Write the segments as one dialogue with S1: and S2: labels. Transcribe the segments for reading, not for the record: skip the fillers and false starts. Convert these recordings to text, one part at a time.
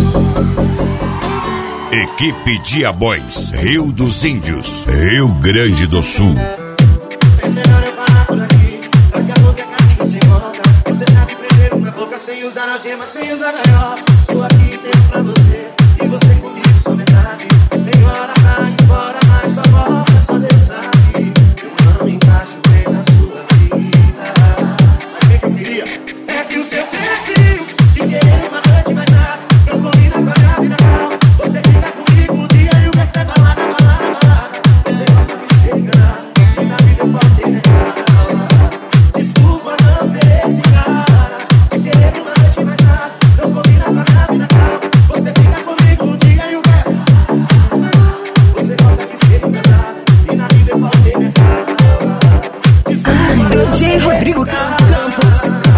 S1: Equipe Diabóis, Rio dos Índios, Rio Grande do Sul.
S2: É melhor eu parar por aqui. Daqui a pouco é caminho sem volta. Você sabe prender uma boca sem usar algema, sem usar gaiola. Tô aqui inteiro pra você, e você comigo só metade. Tem hora pra ir embora, mas só volta, só Deus sabe. Eu não encaixo bem na sua vida. Mas o que eu queria é que o seu perfil de querer uma noite mais nada não combina com a minha vida calma. Você fica comigo um dia e o resto é balada, balada, balada. Você gosta de ser enganado, e na vida eu faltei nessa aula. Desculpa não ser esse cara de querer uma noite mais nada não combina com a minha vida calma. Você fica comigo um dia e o resto. Você gosta de ser enganado, e na vida eu faltei nessa aula. Desculpa não ser
S3: Rodrigo
S2: esse
S3: Campos.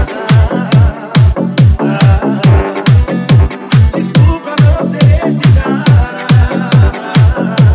S2: Desculpa não ser esse cara.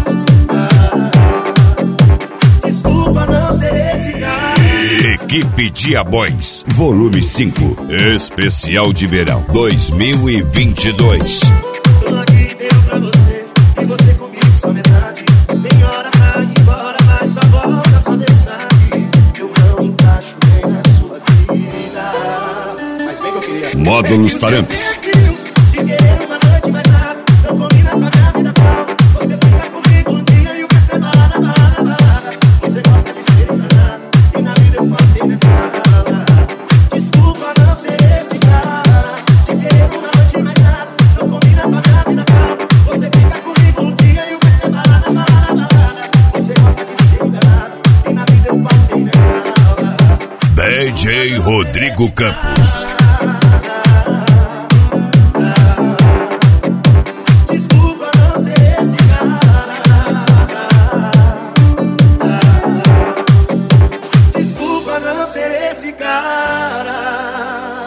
S2: Desculpa não ser esse cara.
S1: Equipe Diabóis, volume 5, especial de verão 2022.
S2: Tô aqui inteiro pra você, e você comigo só metade. Tem hora pra ir embora, mas só volta, só Deus sabe. Eu não encaixo bem na sua vida. Mas bem que eu queria.
S1: Módulos Taramps.
S2: De querer uma noite mais nada não combina com a minha vida calma. Você fica comigo um dia e o resto é balada, balada, balada. Você gosta de ser enganado, e na vida eu faltei nessa aula. Desculpa não ser esse cara de querer uma noite mais nada não combina com a minha vida calma. Você fica comigo um dia e o resto é balada, balada, balada. Você gosta de ser enganado, e na vida eu faltei nessa aula.
S1: DJ Rodrigo Campos.
S2: Desculpa não ser esse cara. Desculpa não ser esse cara.